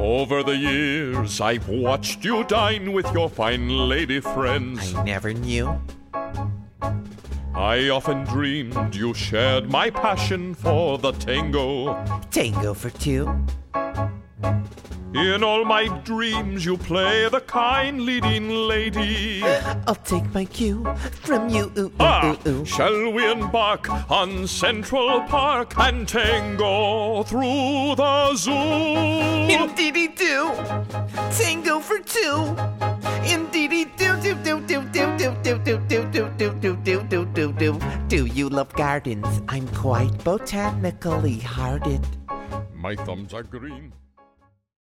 Over the years, I've watched you dine with your fine lady friends. I never knew. I often dreamed you shared my passion for the tango. Tango for two. In all my dreams, you play the kind leading lady. I'll take my cue from you. Shall we embark on Central Park and tango through the zoo? Indeedy do. Tango for two. Indeedy do. Do you love gardens? I'm quite botanically hearted. My thumbs are green.